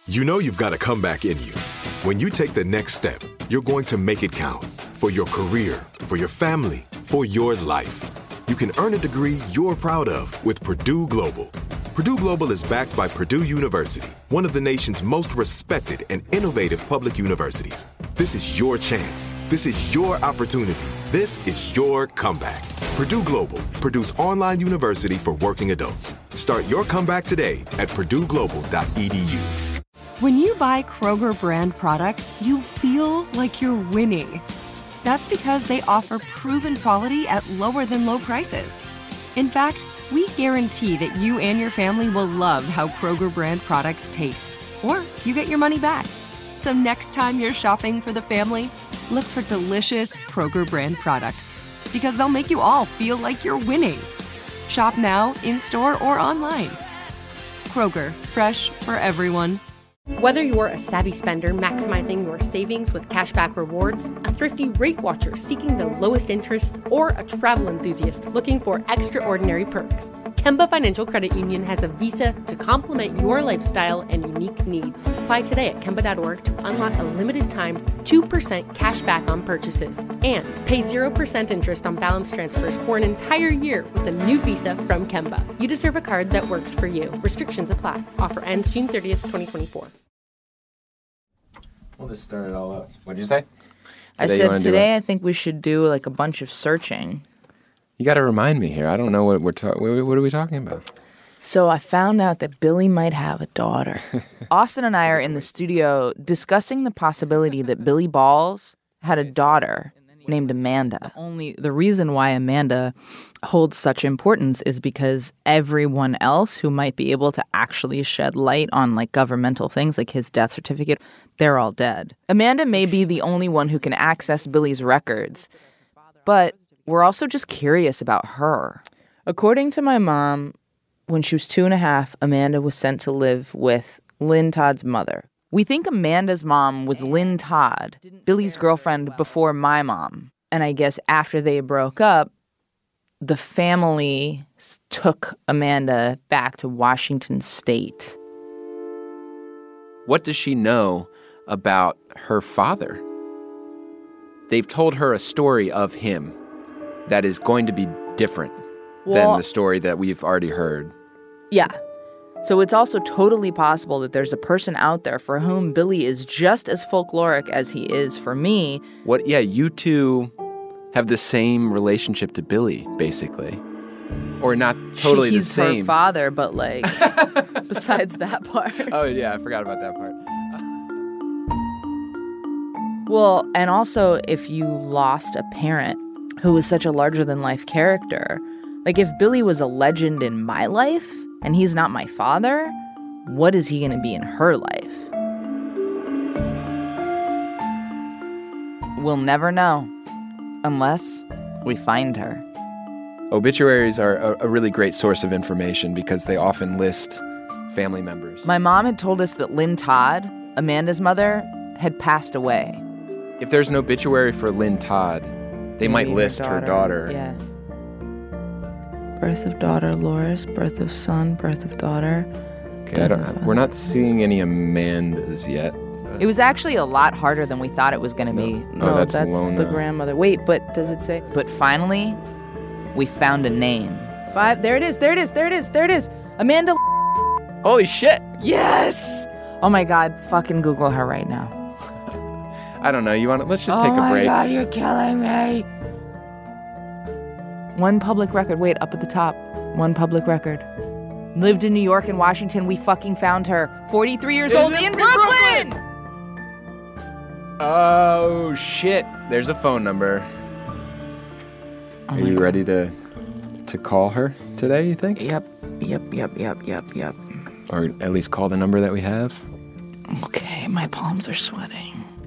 You know you've got a comeback in you. When you take the next step, you're going to make it count. For your career, for your family, for your life. You can earn a degree you're proud of with Purdue Global. Purdue Global is backed by Purdue University, one of the nation's most respected and innovative public universities. This is your chance. This is your opportunity. This is your comeback. Purdue Global, Purdue's online university for working adults. Start your comeback today at purdueglobal.edu. When you buy Kroger brand products, you feel like you're winning. That's because they offer proven quality at lower than low prices. In fact, we guarantee that you and your family will love how Kroger brand products taste, or you get your money back. So next time you're shopping for the family, look for delicious Kroger brand products, because they'll make you all feel like you're winning. Shop now, in-store, or online. Kroger, fresh for everyone. Whether you're a savvy spender maximizing your savings with cashback rewards, a thrifty rate watcher seeking the lowest interest, or a travel enthusiast looking for extraordinary perks, Kemba Financial Credit Union has a visa to complement your lifestyle and unique needs. Apply today at Kemba.org to unlock a limited-time 2% cash back on purchases and pay 0% interest on balance transfers for an entire year with a new visa from Kemba. You deserve a card that works for you. Restrictions apply. Offer ends June 30th, 2024. We'll just start it all up. What did you say? I said today I think we should do like a bunch of searching. You got to remind me here. I don't know what what are we talking about? So I found out that Billy might have a daughter. Austin and I are in the studio discussing the possibility that Billy Balls had a daughter named Amanda. The reason why Amanda holds such importance is because everyone else who might be able to actually shed light on like governmental things like his death certificate, they're all dead. Amanda may be the only one who can access Billy's records, but we're also just curious about her. According to my mom, when she was 2.5, Amanda was sent to live with Lynn Todd's mother. We think Amanda's mom was Lynn Todd, Billy's girlfriend before my mom. And I guess after they broke up, the family took Amanda back to Washington State. What does she know about her father? They've told her a story of him that is going to be different than the story that we've already heard. Yeah. So it's also totally possible that there's a person out there for whom Billy is just as folkloric as he is for me. Yeah, you two have the same relationship to Billy, basically. Or not totally the same. He's her father, but like, besides that part. Oh, yeah, I forgot about that part. Well, and also if you lost a parent who was such a larger-than-life character, like if Billy was a legend in my life and he's not my father, what is he going to be in her life? We'll never know unless we find her. Obituaries are a really great source of information because they often list family members. My mom had told us that Lynn Todd, Amanda's mother, had passed away. If there's an obituary for Lynn Todd, they might list her daughter. Yeah. Birth of daughter Loris, birth of son, birth of daughter. Okay, we're not seeing any Amandas yet. It was actually a lot harder than we thought it was going to be. No, that's Lona. The grandmother. Wait, but does it say? But finally, we found a name. There it is. Amanda. Holy shit. Yes. Oh my God, fucking Google her right now. I don't know. Let's just take a break. Oh my God, you're killing me. One public record. Wait, up at the top. One public record. Lived in New York and Washington. We fucking found her. 43 years old in Brooklyn! Oh, shit. There's a phone number. Are you ready to call her today, you think? Yep. Or at least call the number that we have? Okay, my palms are sweating.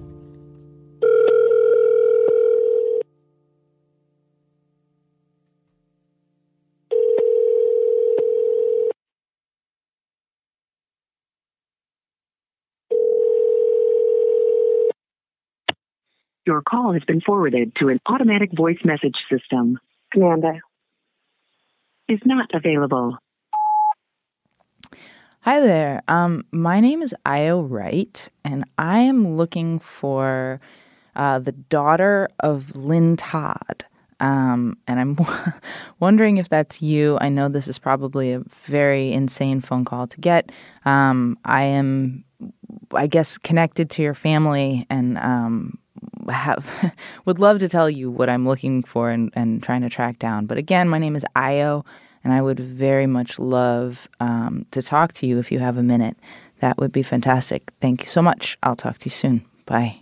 Your call has been forwarded to an automatic voice message system. Amanda is not available. Hi there. My name is Io Wright, and I am looking for the daughter of Lynn Todd. And I'm wondering if that's you. I know this is probably a very insane phone call to get. I am, I guess, connected to your family and would love to tell you what I'm looking for and trying to track down. But again, my name is Io. And I would very much love to talk to you if you have a minute. That would be fantastic. Thank you so much. I'll talk to you soon. Bye.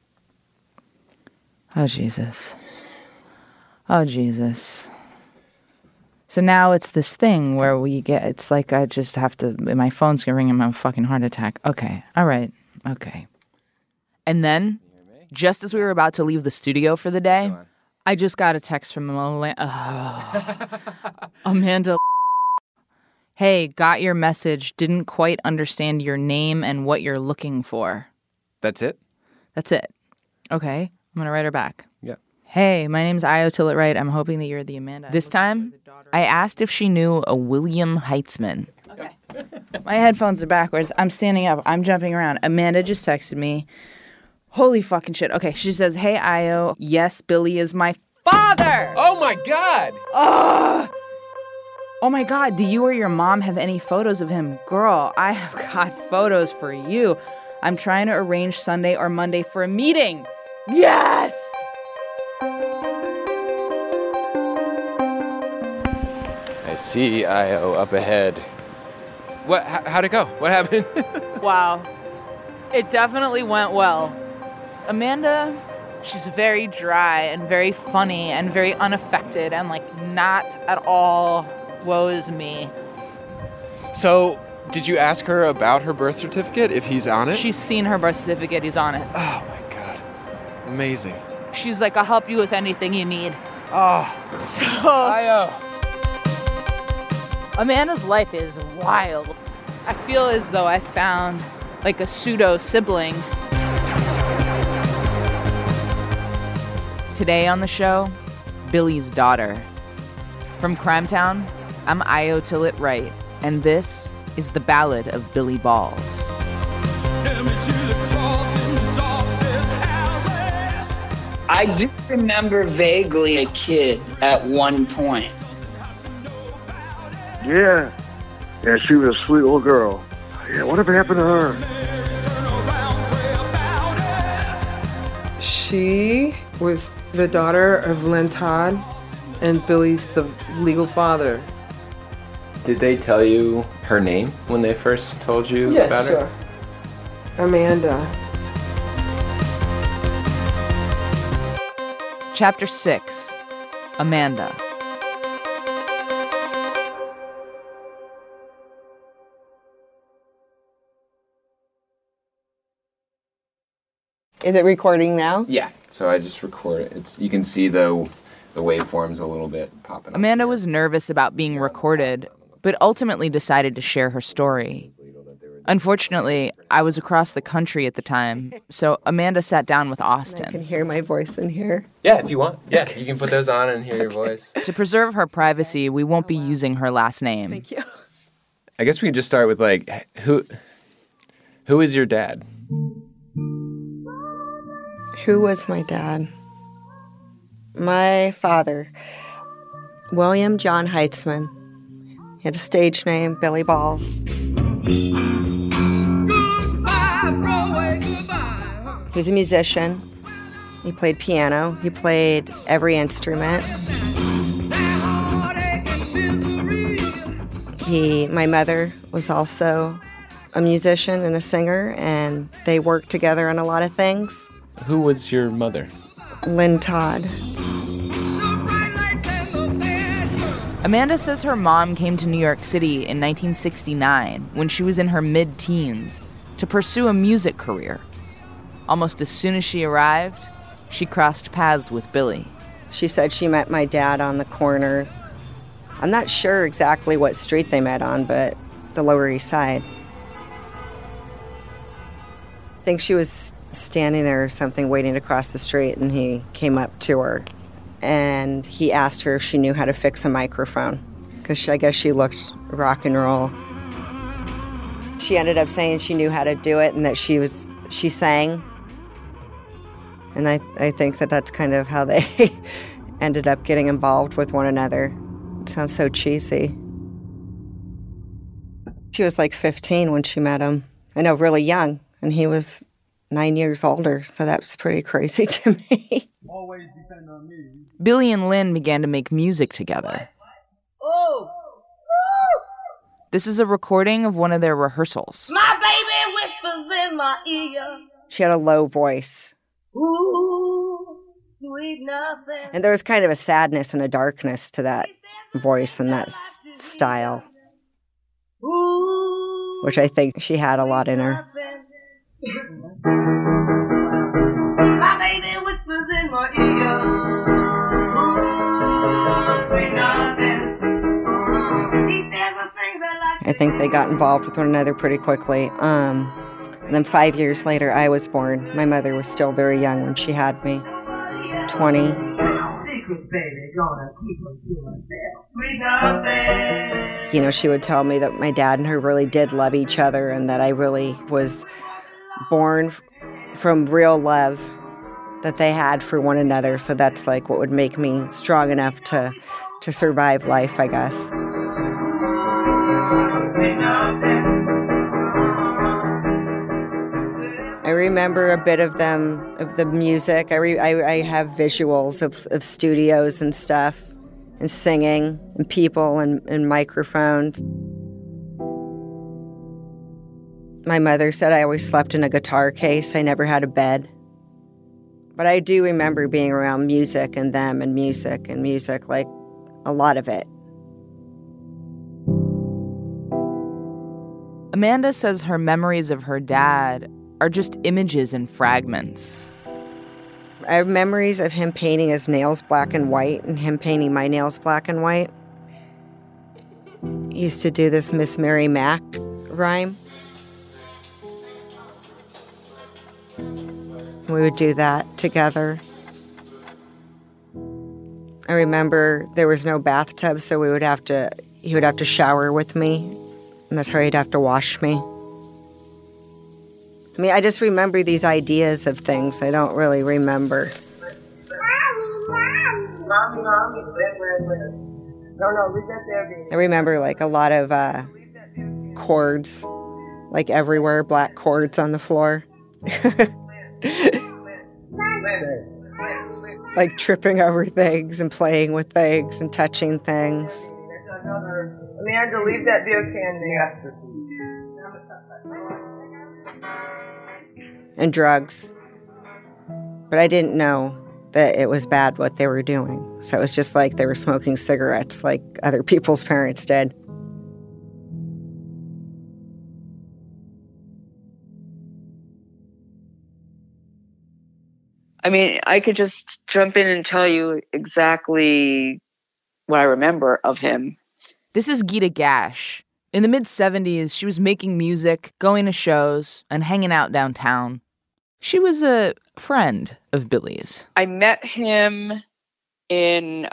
Oh, Jesus. Oh, Jesus. So now it's this thing where it's like I just have to, my phone's going to ring and I'm a fucking heart attack. Okay. All right. Okay. And then, just as we were about to leave the studio for the day, I just got a text from Amanda. Hey, got your message. Didn't quite understand your name and what you're looking for. That's it? That's it. Okay. I'm going to write her back. Yeah. Hey, my name's Io Tillett Wright. I'm hoping that you're the Amanda. This time, I asked if she knew a William Heitzman. Okay. My headphones are backwards. I'm standing up. I'm jumping around. Amanda just texted me. Holy fucking shit. Okay, she says, hey, Io, yes, Billy is my father! Oh, my God! Oh, my God, do you or your mom have any photos of him? Girl, I have got photos for you. I'm trying to arrange Sunday or Monday for a meeting. Yes! I see Io up ahead. What? How'd it go? What happened? Wow. It definitely went well. Amanda, she's very dry and very funny and very unaffected and, like, not at all woe is me. So, did you ask her about her birth certificate, if he's on it? She's seen her birth certificate. He's on it. Oh, my God. Amazing. She's like, I'll help you with anything you need. Oh. So, Io. Amanda's life is wild. I feel as though I found, like, a pseudo-sibling. Today on the show, Billy's daughter. From Crimetown, I'm Io Tillett Wright, and this is the Ballad of Billy Balls. I do remember vaguely a kid at one point. Yeah, she was a sweet little girl. Yeah, whatever happened to her? She was the daughter of Lynn Todd, and Billy's the legal father. Did they tell you her name when they first told you about her? Yes, sure. Amanda. Chapter 6, Amanda. Is it recording now? Yeah. So I just record it. You can see the waveforms a little bit popping up. Amanda was nervous about being recorded, but ultimately decided to share her story. Unfortunately, I was across the country at the time, so Amanda sat down with Austin. I can hear my voice in here. Yeah, if you want. Yeah, you can put those on and hear your voice. To preserve her privacy, we won't be using her last name. Thank you. I guess we can just start with, like, who is your dad? Who was my dad? My father, William John Heitzman. He had a stage name, Billy Balls. He was a musician. He played piano. He played every instrument. My mother was also a musician and a singer, and they worked together on a lot of things. Who was your mother? Lynn Todd. Amanda says her mom came to New York City in 1969 when she was in her mid-teens to pursue a music career. Almost as soon as she arrived, she crossed paths with Billy. She said she met my dad on the corner. I'm not sure exactly what street they met on, but the Lower East Side. I think she was standing there or something, waiting to cross the street, and he came up to her. And he asked her if she knew how to fix a microphone, because I guess she looked rock and roll. she ended up saying she knew how to do it and that she sang. And I think that that's kind of how they ended up getting involved with one another. It sounds so cheesy. She was like 15 when she met him. I know, really young. And he was 9 years older, so that was pretty crazy to me. Always depend on me. Billy and Lynn began to make music together. Oh! This is a recording of one of their rehearsals. My baby whispers in my ear. She had a low voice. Ooh, sweet nothing. And there was kind of a sadness and a darkness to that voice and that style, which I think she had a lot in her. My baby whispers in my ear. Ooh, sweet nothing. I think they got involved with one another pretty quickly. And then 5 years later, I was born. My mother was still very young when she had me, 20. You know, she would tell me that my dad and her really did love each other and that I really was born from real love that they had for one another. So that's like what would make me strong enough to survive life, I guess. I remember a bit of them, of the music. I have visuals of studios and stuff, and singing, and people, and microphones. My mother said I always slept in a guitar case. I never had a bed. But I do remember being around music and them and music, like a lot of it. Amanda says her memories of her dad are just images and fragments. I have memories of him painting his nails black and white and him painting my nails black and white. He used to do this Miss Mary Mack rhyme. We would do that together. I remember there was no bathtub, so he would have to shower with me, and that's how he'd have to wash me. I mean, I just remember these ideas of things. I don't really remember. I remember like a lot of cords, like everywhere, black cords on the floor. Like tripping over things and playing with things and touching things. Amanda, leave that beer can there. And drugs. But I didn't know that it was bad what they were doing. So it was just like they were smoking cigarettes like other people's parents did. I mean, I could just jump in and tell you exactly what I remember of him. This is Geeta Gash. In the mid-'70s, she was making music, going to shows, and hanging out downtown. She was a friend of Billy's. I met him in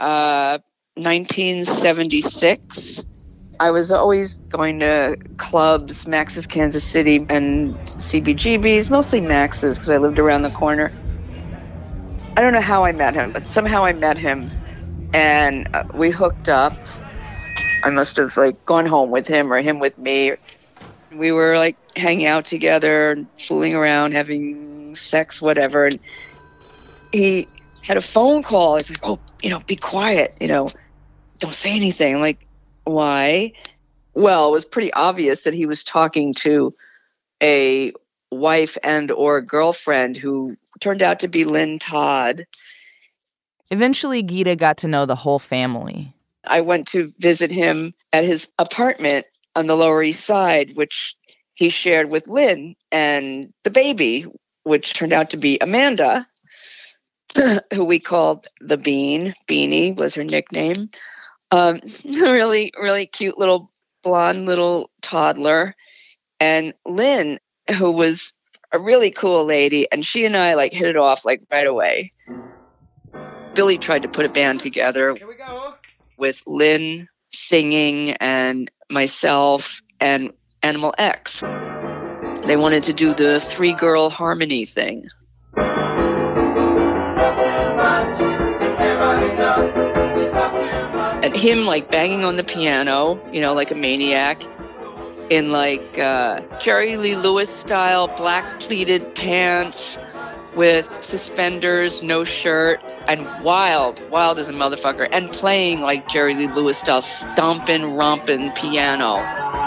1976. I was always going to clubs, Max's Kansas City, and CBGB's, mostly Max's because I lived around the corner. I don't know how I met him, but somehow I met him, and we hooked up. I must have gone home with him or him with me. We were hanging out together, fooling around, having sex, whatever. And he had a phone call. He's like, "Oh, be quiet. Don't say anything." I'm like, why? Well, it was pretty obvious that he was talking to a wife and or girlfriend who turned out to be Lynn Todd. Eventually, Geeta got to know the whole family. I went to visit him at his apartment on the Lower East Side, which he shared with Lynn and the baby, which turned out to be Amanda, who we called the Bean. Beanie was her nickname. Really, really cute little blonde little toddler. And Lynn, who was a really cool lady, and she and I hit it off right away. Billy tried to put a band together. Here we go. With Lynn singing and myself and Animal X. They wanted to do the 3-girl harmony thing. And him like banging on the piano, you know, like a maniac, in like Jerry Lee Lewis style black pleated pants with suspenders, no shirt, and wild as a motherfucker, and playing like Jerry Lee Lewis style stomping, romping piano.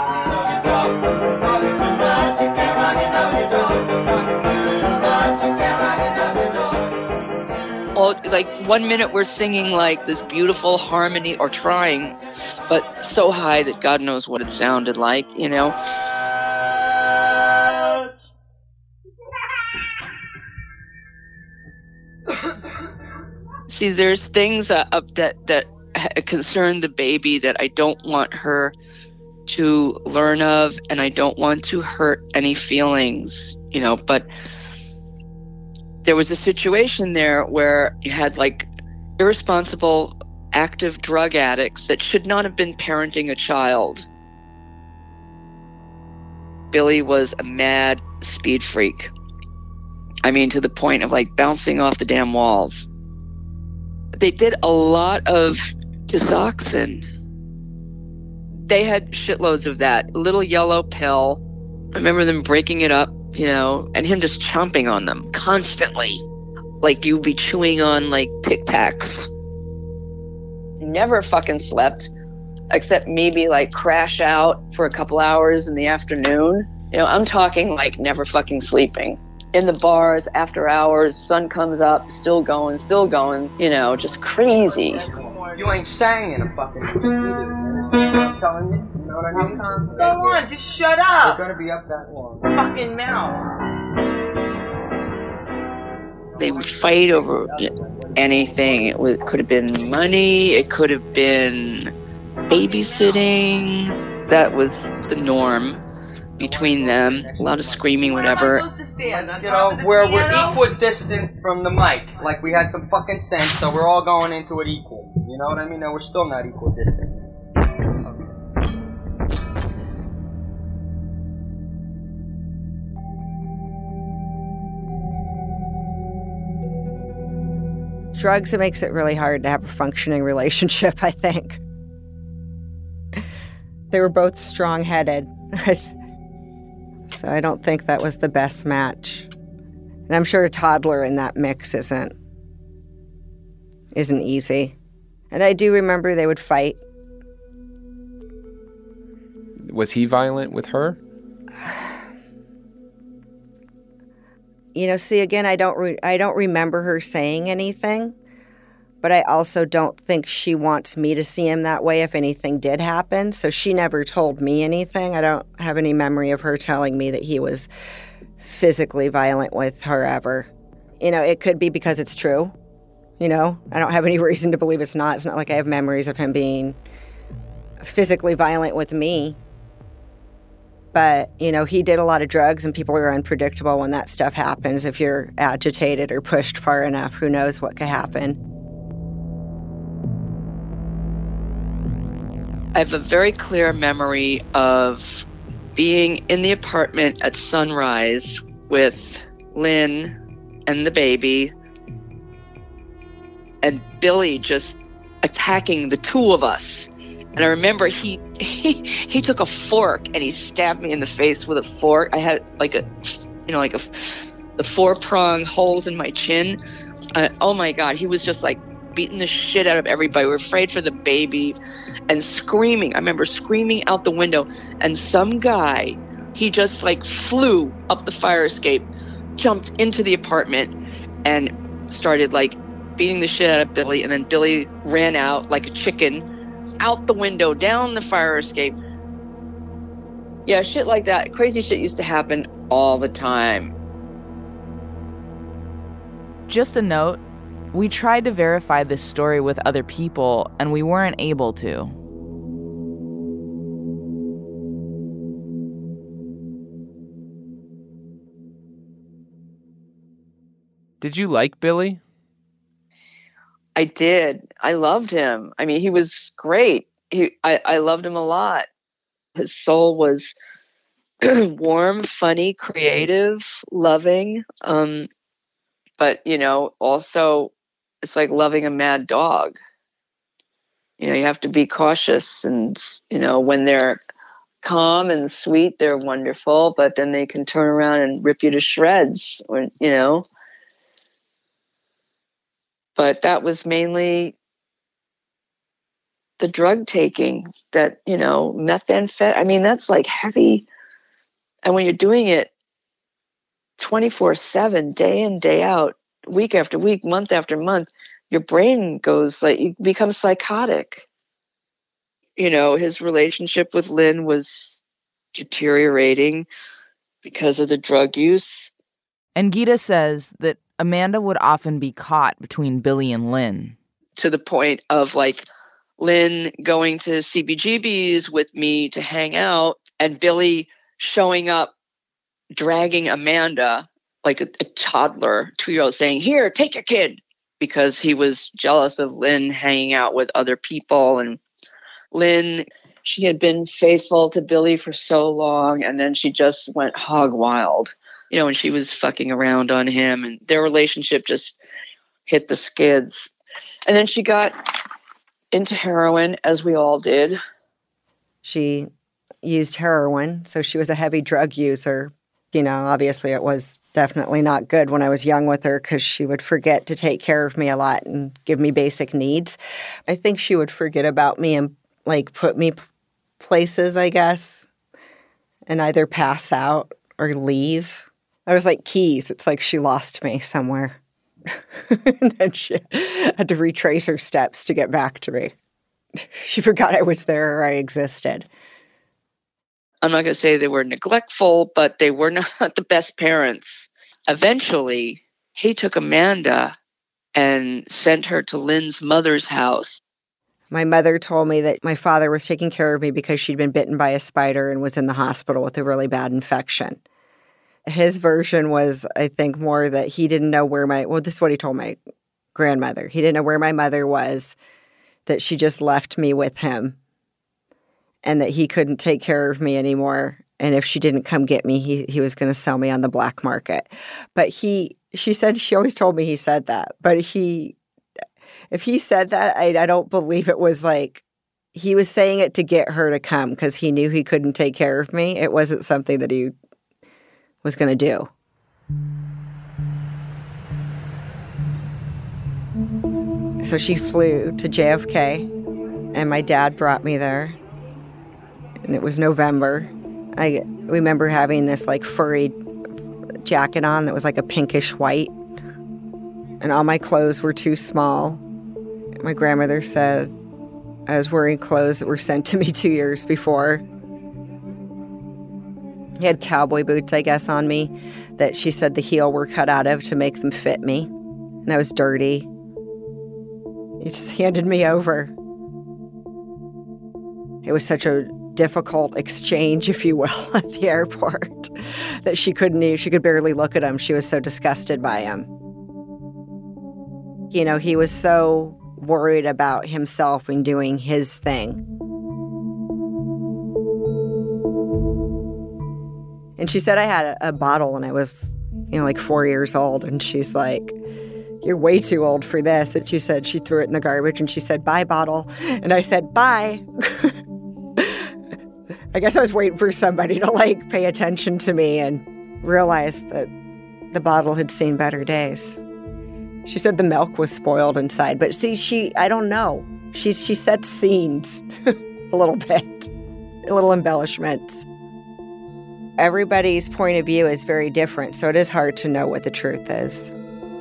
Like 1 minute we're singing like this beautiful harmony, or trying, but so high that God knows what it sounded like, you know. See, there's things that concern the baby that I don't want her to learn of, and I don't want to hurt any feelings, you know, but there was a situation there where you had like irresponsible, active drug addicts that should not have been parenting a child. Billy was a mad speed freak. I mean, to the point of like bouncing off the damn walls. They did a lot of Disoxin. They had shitloads of that little yellow pill. I remember them breaking it up, you know, and him just chomping on them constantly, like you'd be chewing on like Tic Tacs. Never fucking slept, except maybe like crash out for a couple hours in the afternoon. You know, I'm talking like never fucking sleeping. In the bars, after hours, sun comes up, still going, you know, just crazy. You ain't sang a fucking I'm telling you, you know what I mean? Go on, just shut up. We're gonna be up that long. Fucking mouth. They would fight over anything. It could have been money, it could have been babysitting. That was the norm between them. A lot of screaming, whatever. You know, where we're equidistant from the mic. Like we had some fucking sense, so we're all going into it equal. You know what I mean? No, we're still not equidistant. Drugs, it makes it really hard to have a functioning relationship, I think. They were both strong-headed. So I don't think that was the best match. And I'm sure a toddler in that mix isn't easy. And I do remember they would fight. Was he violent with her? You know, see, again, I don't remember her saying anything, but I also don't think she wants me to see him that way if anything did happen. So she never told me anything. I don't have any memory of her telling me that he was physically violent with her ever. You know, it could be because it's true. You know, I don't have any reason to believe it's not. It's not like I have memories of him being physically violent with me. But, you know, he did a lot of drugs, and people are unpredictable when that stuff happens. If you're agitated or pushed far enough, who knows what could happen. I have a very clear memory of being in the apartment at sunrise with Lynn and the baby, and Billy just attacking the two of us. And I remember he took a fork and he stabbed me in the face with a fork. I had like the 4-prong holes in my chin. Oh my God, he was just like beating the shit out of everybody. We were afraid for the baby and screaming. I remember screaming out the window, and some guy, he just like flew up the fire escape, jumped into the apartment, and started like beating the shit out of Billy. And then Billy ran out like a chicken, out the window, down the fire escape. Yeah, shit like that. Crazy shit used to happen all the time. Just a note, we tried to verify this story with other people, and we weren't able to. Did you like Billy? I did. I loved him. I mean, he was great. I loved him a lot. His soul was warm, funny, creative, loving. But, also it's like loving a mad dog. You have to be cautious, and, when they're calm and sweet, they're wonderful, but then they can turn around and rip you to shreds, But that was mainly the drug taking that, methamphetamine, that's like heavy. And when you're doing it 24/7, day in, day out, week after week, month after month, your brain goes you become psychotic. His relationship with Lynn was deteriorating because of the drug use. And Gita says that Amanda would often be caught between Billy and Lynn. To the point of Lynn going to CBGBs with me to hang out, and Billy showing up, dragging Amanda like a toddler, 2-year-old, saying, "Here, take your kid," because he was jealous of Lynn hanging out with other people. And Lynn, she had been faithful to Billy for so long, and then she just went hog wild, and she was fucking around on him, and their relationship just hit the skids. And then she got into heroin, as we all did. She used heroin, so she was a heavy drug user. Obviously it was definitely not good when I was young with her, because she would forget to take care of me a lot and give me basic needs. I think she would forget about me and put me places, I guess, and either pass out or leave. I was like keys. It's like she lost me somewhere. And then she had to retrace her steps to get back to me. She forgot I was there or I existed. I'm not going to say they were neglectful, but they were not the best parents. Eventually, he took Amanda and sent her to Lynn's mother's house. My mother told me that my father was taking care of me because she'd been bitten by a spider and was in the hospital with a really bad infection. His version was, I think, more that he didn't know where this is what he told my grandmother. He didn't know where my mother was, that she just left me with him, and that he couldn't take care of me anymore. And if she didn't come get me, he was going to sell me on the black market. But she always told me he said that. But if he said that, I don't believe it was he was saying it to get her to come, because he knew he couldn't take care of me. It wasn't something that he was going to do. So she flew to JFK, and my dad brought me there, and it was November. I remember having this furry jacket on that was a pinkish white, and all my clothes were too small. My grandmother said I was wearing clothes that were sent to me 2 years before. He had cowboy boots, I guess, on me that she said the heel were cut out of to make them fit me. And I was dirty. He just handed me over. It was such a difficult exchange, if you will, at the airport that she could barely look at him. She was so disgusted by him. He was so worried about himself and doing his thing. And she said I had a bottle and I was, 4 years old. And she's like, "You're way too old for this." And she said she threw it in the garbage and she said, "Bye, bottle." And I said, "Bye." I guess I was waiting for somebody to pay attention to me and realize that the bottle had seen better days. She said the milk was spoiled inside. But see, I don't know. She set scenes a little bit, a little embellishments. Everybody's point of view is very different, so it is hard to know what the truth is.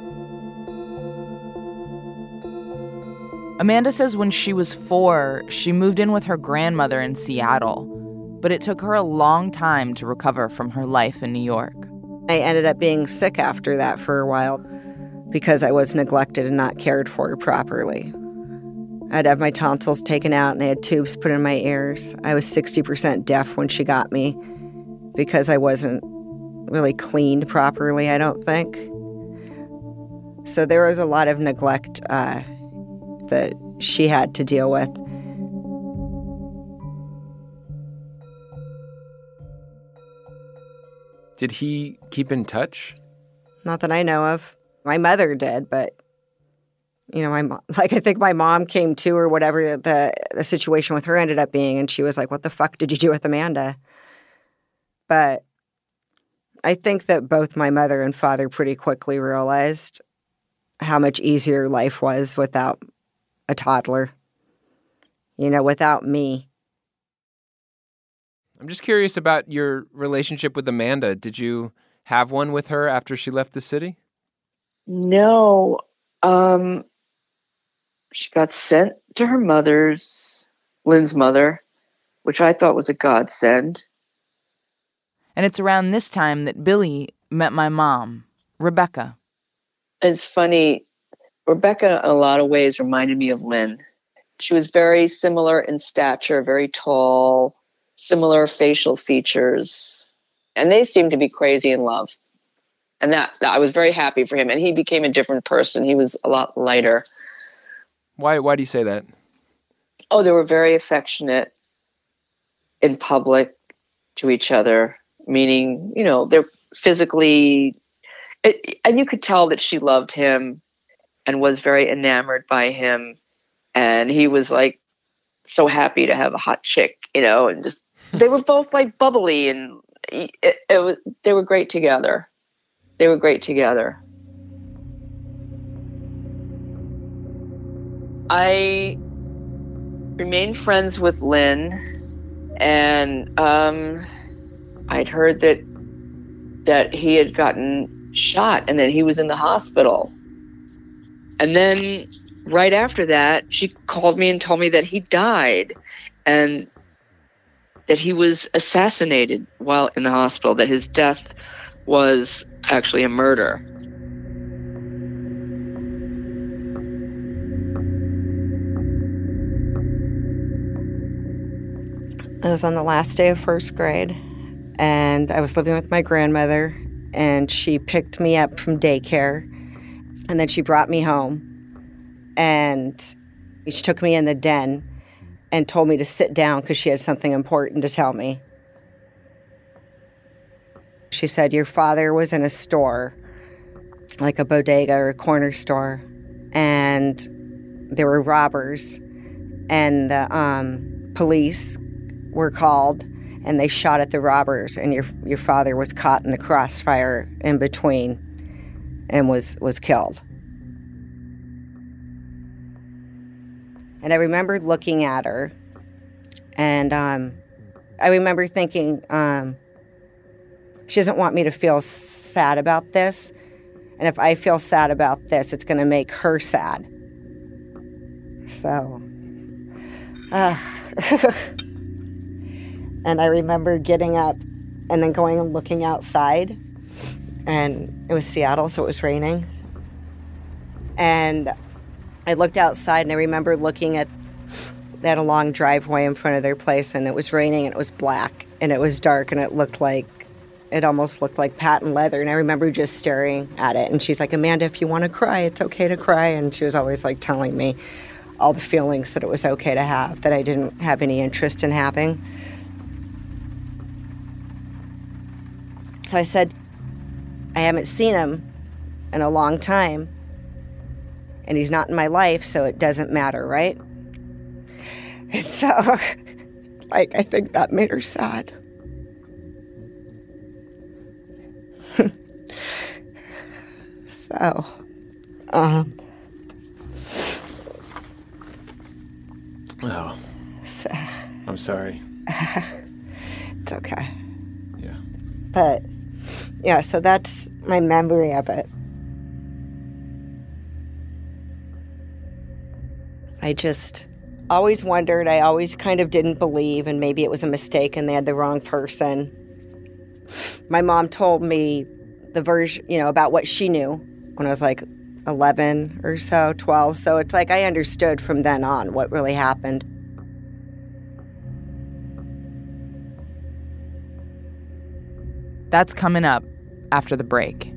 Amanda says when she was 4, she moved in with her grandmother in Seattle, but it took her a long time to recover from her life in New York. I ended up being sick after that for a while because I was neglected and not cared for properly. I'd have my tonsils taken out and I had tubes put in my ears. I was 60% deaf when she got me because I wasn't really cleaned properly, I don't think. So there was a lot of neglect that she had to deal with. Did he keep in touch? Not that I know of. My mother did, but, you know, I think my mom came to, or whatever the situation with her ended up being, and she was like, what the fuck did you do with Amanda? But I think that both my mother and father pretty quickly realized how much easier life was without a toddler, you know, without me. I'm just curious about your relationship with Amanda. Did you have one with her after she left the city? No. She got sent to her mother's, Lynn's mother, which I thought was a godsend. And it's around this time that Billy met my mom, Rebecca. It's funny. Rebecca, in a lot of ways, reminded me of Lynn. She was very similar in stature, very tall, similar facial features. And they seemed to be crazy in love. And that I was very happy for him. And he became a different person. He was a lot lighter. Why do you say that? Oh, they were very affectionate in public to each other, meaning, you know, they're physically... and you could tell that she loved him and was very enamored by him. And he was like so happy to have a hot chick, you know, and just, they were both like bubbly, and they were great together. They were great together. I remained friends with Lynn, and I'd heard that he had gotten shot and that he was in the hospital. And then right after that, she called me and told me that he died and that he was assassinated while in the hospital, that his death was actually a murder. I was on the last day of first grade, and I was living with my grandmother, and she picked me up from daycare, and then she brought me home, and she took me in the den and told me to sit down because she had something important to tell me. She said, your father was in a store, like a bodega or a corner store, and there were robbers, and the police were called, and they shot at the robbers, and your father was caught in the crossfire in between and was killed. And I remembered looking at her, and I remember thinking, she doesn't want me to feel sad about this, and if I feel sad about this, it's going to make her sad. So, and I remember getting up and then going and looking outside, and it was Seattle, so it was raining. And I looked outside, and I remember looking at a long driveway in front of their place, and it was raining, and it was black, and it was dark, and it almost looked like patent leather. And I remember just staring at it, and she's like, Amanda, if you want to cry, it's okay to cry. And she was always like telling me all the feelings that it was okay to have, that I didn't have any interest in having. So I said, I haven't seen him in a long time, and he's not in my life, so it doesn't matter, right? And so, I think that made her sad. So, Oh. So, I'm sorry. It's okay. Yeah. But, yeah, so that's my memory of it. I just always wondered, I always kind of didn't believe, and maybe it was a mistake and they had the wrong person. My mom told me the version, about what she knew when I was like 11 or so, 12. So it's like I understood from then on what really happened. That's coming up after the break.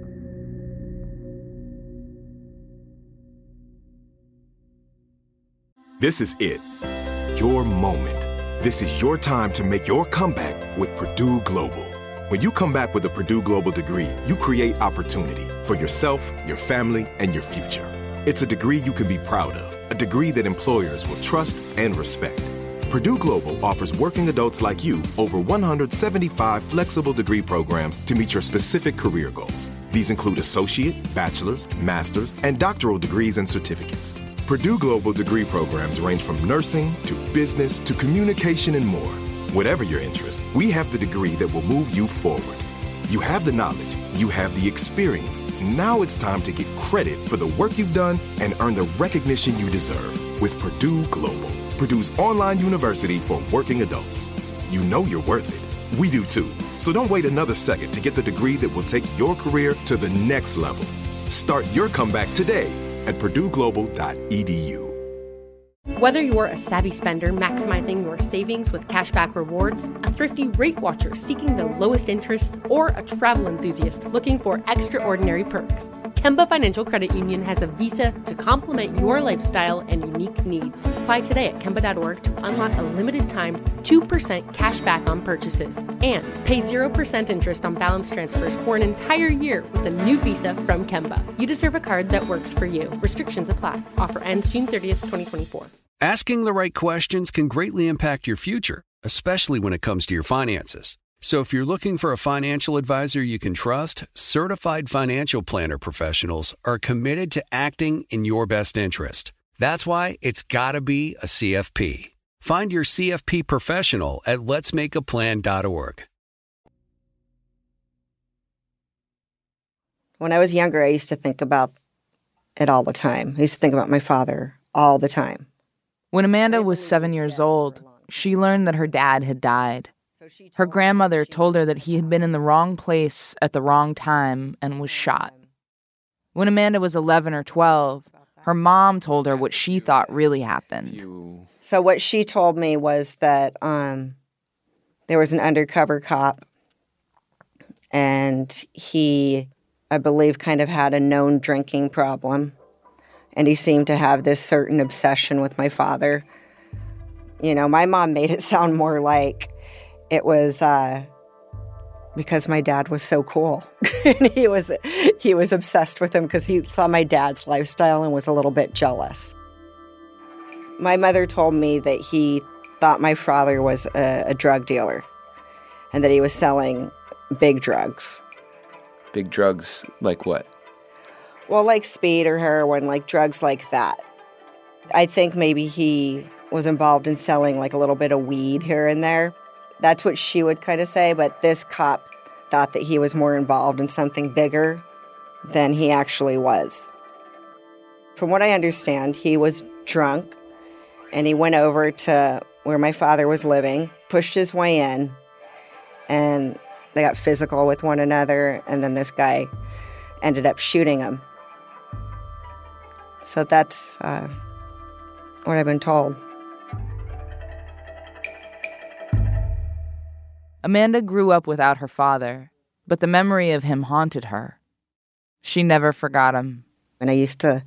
This is it. Your moment. This is your time to make your comeback with Purdue Global. When you come back with a Purdue Global degree, you create opportunity for yourself, your family, and your future. It's a degree you can be proud of, a degree that employers will trust and respect. Purdue Global offers working adults like you over 175 flexible degree programs to meet your specific career goals. These include associate, bachelor's, master's, and doctoral degrees and certificates. Purdue Global degree programs range from nursing to business to communication and more. Whatever your interest, we have the degree that will move you forward. You have the knowledge, you have the experience. Now it's time to get credit for the work you've done and earn the recognition you deserve with Purdue Global, Purdue's online university for working adults. You know you're worth it. We do too. So don't wait another second to get the degree that will take your career to the next level. Start your comeback today at purdueglobal.edu. Whether you're a savvy spender maximizing your savings with cashback rewards, a thrifty rate watcher seeking the lowest interest, or a travel enthusiast looking for extraordinary perks, Kemba Financial Credit Union has a visa to complement your lifestyle and unique needs. Apply today at Kemba.org to unlock a limited time 2% cash back on purchases and pay 0% interest on balance transfers for an entire year with a new visa from Kemba. You deserve a card that works for you. Restrictions apply. Offer ends June 30th, 2024. Asking the right questions can greatly impact your future, especially when it comes to your finances. So if you're looking for a financial advisor you can trust, certified financial planner professionals are committed to acting in your best interest. That's why it's got to be a CFP. Find your CFP professional at letsmakeaplan.org. When I was younger, I used to think about it all the time. I used to think about my father all the time. When Amanda was 7 years old, she learned that her dad had died. Her grandmother told her that he had been in the wrong place at the wrong time and was shot. When Amanda was 11 or 12, her mom told her what she thought really happened. So what she told me was that there was an undercover cop, and he, I believe, kind of had a known drinking problem. And he seemed to have this certain obsession with my father. You know, my mom made it sound more like it was because my dad was so cool. And he was obsessed with him because he saw my dad's lifestyle and was a little bit jealous. My mother told me that he thought my father was a drug dealer and that he was selling big drugs. Big drugs like what? Well, like speed or heroin, like drugs like that. I think maybe he was involved in selling like a little bit of weed here and there. That's what she would kind of say, but this cop thought that he was more involved in something bigger than he actually was. From what I understand, he was drunk, and he went over to where my father was living, pushed his way in, and they got physical with one another, and then this guy ended up shooting him. So that's what I've been told. Amanda grew up without her father, but the memory of him haunted her. She never forgot him. And I used to,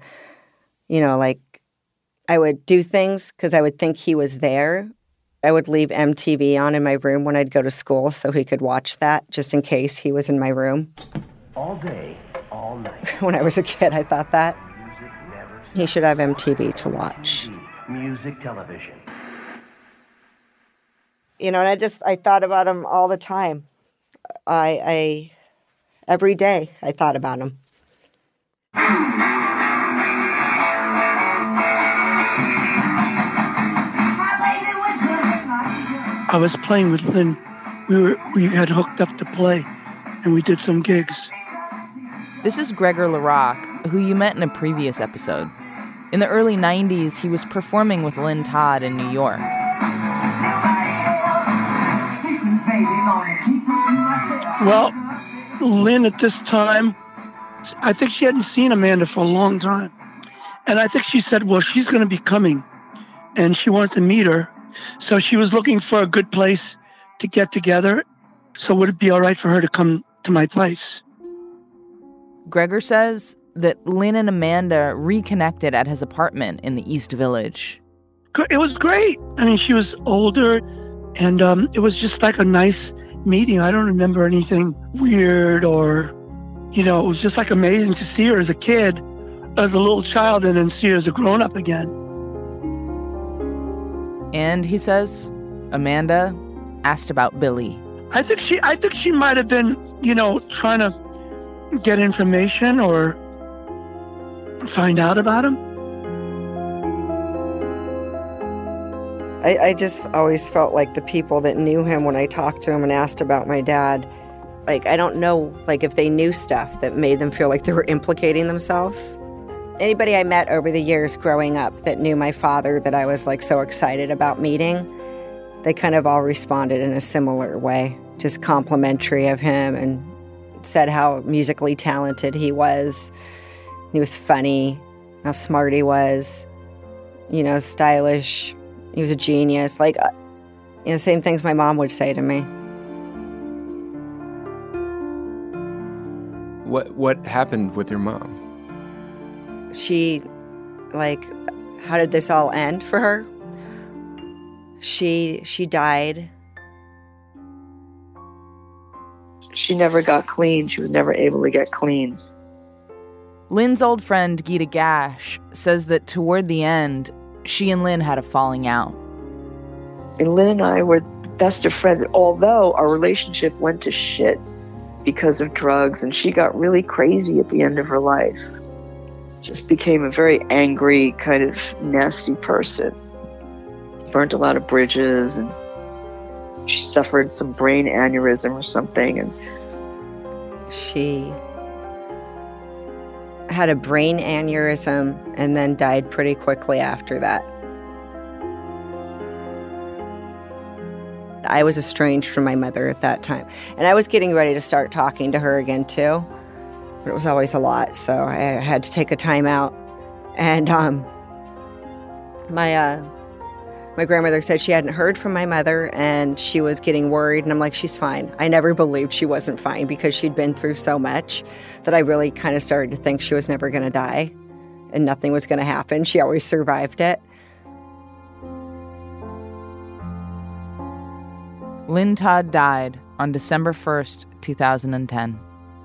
I would do things because I would think he was there. I would leave MTV on in my room when I'd go to school so he could watch that, just in case he was in my room. All day, all night. When I was a kid, I thought that. He should have MTV to watch. Music, television. And I thought about him all the time. Every day I thought about him. I was playing with Lynn. We had hooked up to play, and we did some gigs. This is Gregor Larock, who you met in a previous episode. In the early 90s, he was performing with Lynn Todd in New York. Well, Lynn at this time, I think she hadn't seen Amanda for a long time. And I think she said, well, she's going to be coming. And she wanted to meet her. So she was looking for a good place to get together. So would it be all right for her to come to my place? Gregor says that Lynn and Amanda reconnected at his apartment in the East Village. It was great. I mean, she was older, and it was just like a nice meeting. I don't remember anything weird or, it was just like amazing to see her as a kid, as a little child, and then see her as a grown-up again. And he says, Amanda asked about Billy. I think she might have been, trying to get information or find out about him. I just always felt like the people that knew him, when I talked to him and asked about my dad, like, I don't know, like, if they knew stuff that made them feel like they were implicating themselves. Anybody I met over the years growing up that knew my father that I was, like, so excited about meeting, they kind of all responded in a similar way, just complimentary of him, and said how musically talented he was. He was funny, how smart he was, stylish. He was a genius. Like, same things my mom would say to me. What happened with your mom? She, how did this all end for her? She died. She never got clean. She was never able to get clean. Lynn's old friend, Gita Gash, says that toward the end, she and Lynn had a falling out. And Lynn and I were best of friends, although our relationship went to shit because of drugs, and she got really crazy at the end of her life. Just became a very angry, kind of nasty person. Burnt a lot of bridges, and she suffered some brain aneurysm or something. And she had a brain aneurysm and then died pretty quickly after that. I was estranged from my mother at that time. And I was getting ready to start talking to her again, too. But it was always a lot, so I had to take a time out. And my grandmother said she hadn't heard from my mother, and she was getting worried. And I'm like, she's fine. I never believed she wasn't fine because she'd been through so much that I really kind of started to think she was never going to die and nothing was going to happen. She always survived it. Lynn Todd died on December 1st, 2010.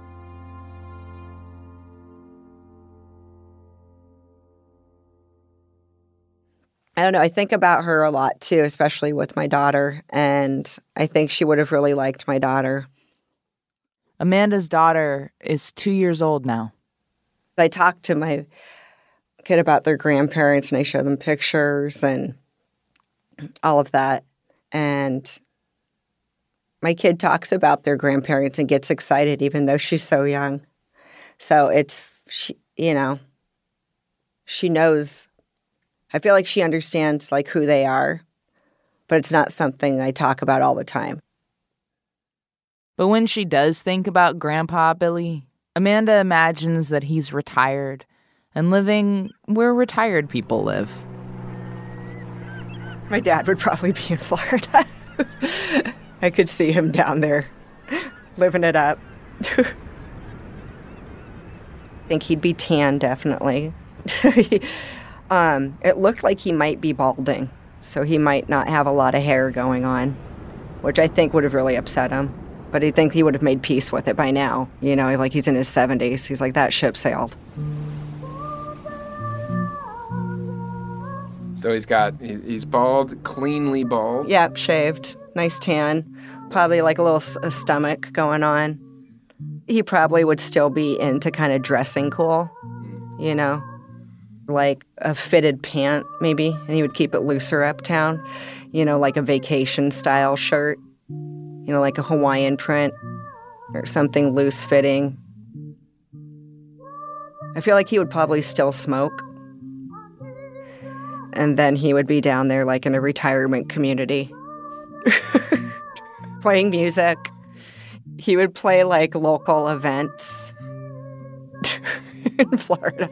I don't know. I think about her a lot, too, especially with my daughter. And I think she would have really liked my daughter. Amanda's daughter is 2 years old now. I talk to my kid about their grandparents, and I show them pictures and all of that. And my kid talks about their grandparents and gets excited, even though she's so young. So she knows. I feel like she understands, who they are, but it's not something I talk about all the time. But when she does think about Grandpa Billy, Amanda imagines that he's retired and living where retired people live. My dad would probably be in Florida. I could see him down there, living it up. I think he'd be tan, definitely. It looked like he might be balding, so he might not have a lot of hair going on, which I think would have really upset him. But I think he would have made peace with it by now. He's in his 70s. He's like, that ship sailed. So he's bald, cleanly bald? Yep, shaved, nice tan, probably a little stomach going on. He probably would still be into kind of dressing cool, like a fitted pant, maybe, and he would keep it looser uptown, like a vacation-style shirt, like a Hawaiian print or something loose-fitting. I feel like he would probably still smoke, and then he would be down there in a retirement community, playing music. He would play, local events in Florida.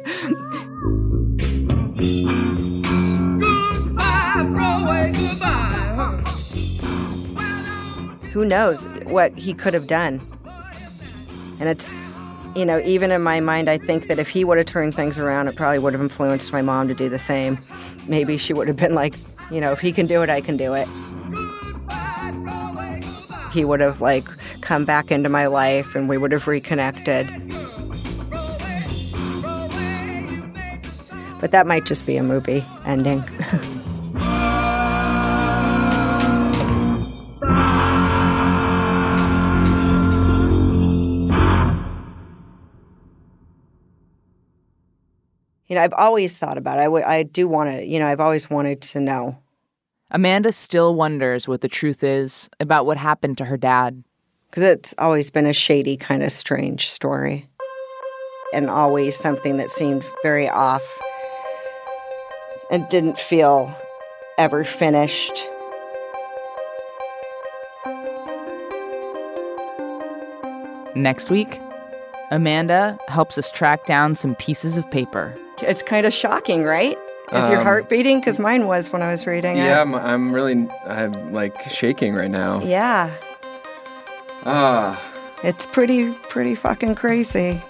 Who knows what he could have done? And it's, even in my mind, I think that if he would have turned things around, it probably would have influenced my mom to do the same. Maybe she would have been like, if he can do it, I can do it. he would have like come back into my life and we would have reconnected. But that might just be a movie ending. You know, I've always thought about it. I do want to, you know, I've always wanted to know. Amanda still wonders what the truth is about what happened to her dad. Because it's always been a shady, kind of strange story. And always something that seemed very off and didn't feel ever finished. Next week, Amanda helps us track down some pieces of paper. It's kind of shocking, right? Is your heart beating? Because mine was when I was reading it. Yeah, I'm like shaking right now. Yeah. It's pretty fucking crazy.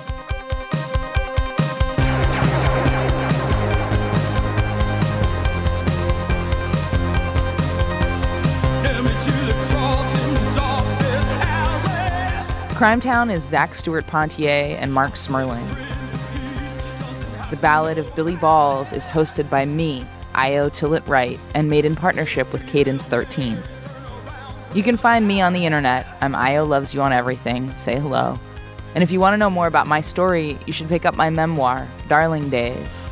Crimetown is Zach Stewart Pontier and Mark Smerling. The Ballad of Billy Balls is hosted by me, Io Tillett Wright, and made in partnership with Cadence 13. You can find me on the internet. I'm Io Loves You on everything. Say hello. And if you want to know more about my story, you should pick up my memoir, Darling Days.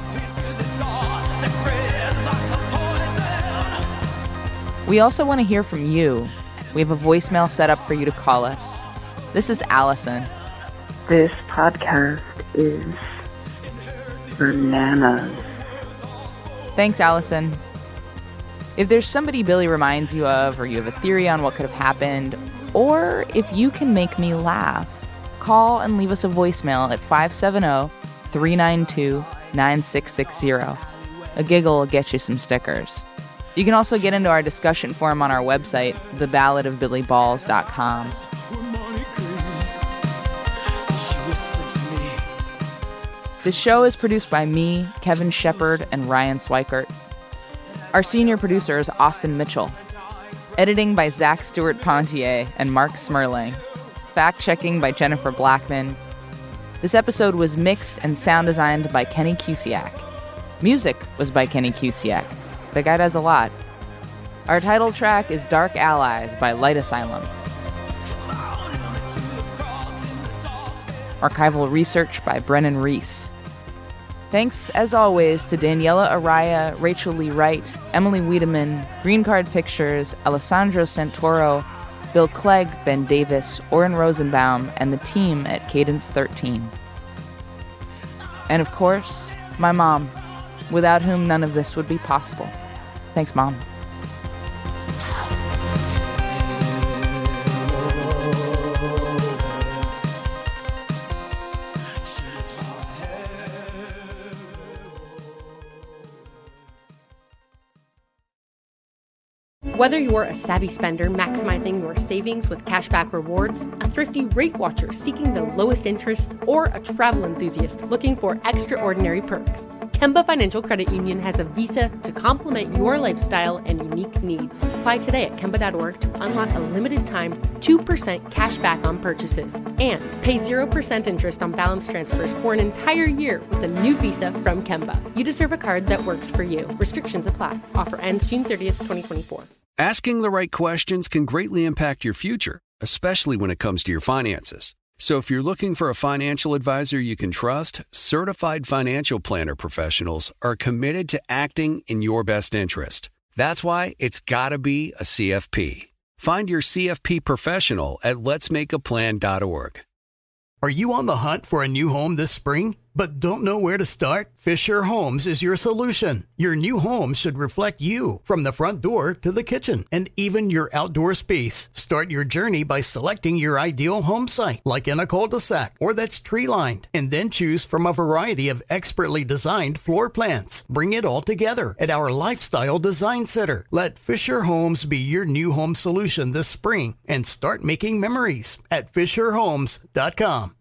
We also want to hear from you. We have a voicemail set up for you to call us. This is Allison. This podcast is bananas. Thanks, Allison. If there's somebody Billy reminds you of, or you have a theory on what could have happened, or if you can make me laugh, call and leave us a voicemail at 570-392-9660. A giggle will get you some stickers. You can also get into our discussion forum on our website, theballadofbillyballs.com. This show is produced by me, Kevin Shepard, and Ryan Swikert. Our senior producer is Austin Mitchell. Editing by Zach Stewart Pontier and Mark Smerling. Fact-checking by Jennifer Blackman. This episode was mixed and sound designed by Kenny Cusiak. Music was by Kenny Cusiak. The guy does a lot. Our title track is Dark Allies by Light Asylum. Archival research by Brennan Reese. Thanks, as always, to Daniela Araya, Rachel Lee Wright, Emily Wiedemann, Green Card Pictures, Alessandro Santoro, Bill Clegg, Ben Davis, Oren Rosenbaum, and the team at Cadence 13. And of course, my mom, without whom none of this would be possible. Thanks, Mom. Whether you're a savvy spender maximizing your savings with cashback rewards, a thrifty rate watcher seeking the lowest interest, or a travel enthusiast looking for extraordinary perks, Kemba Financial Credit Union has a visa to complement your lifestyle and unique needs. Apply today at Kemba.org to unlock a limited-time 2% cash back on purchases and pay 0% interest on balance transfers for an entire year with a new visa from Kemba. You deserve a card that works for you. Restrictions apply. Offer ends June 30th, 2024. Asking the right questions can greatly impact your future, especially when it comes to your finances. So if you're looking for a financial advisor you can trust, certified financial planner professionals are committed to acting in your best interest. That's why it's got to be a CFP. Find your CFP professional at letsmakeaplan.org. Are you on the hunt for a new home this spring, but don't know where to start? Fisher Homes is your solution. Your new home should reflect you, from the front door to the kitchen, and even your outdoor space. Start your journey by selecting your ideal home site, like in a cul-de-sac or that's tree-lined, and then choose from a variety of expertly designed floor plans. Bring it all together at our Lifestyle Design Center. Let Fisher Homes be your new home solution this spring and start making memories at FisherHomes.com.